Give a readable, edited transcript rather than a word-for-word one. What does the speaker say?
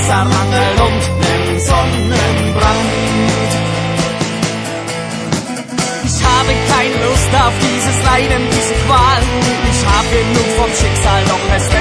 Wassermangel und nem Sonnenbrand. Ich habe keine Lust auf dieses Leiden, diese Qual. Ich hab genug vom Schicksal, doch es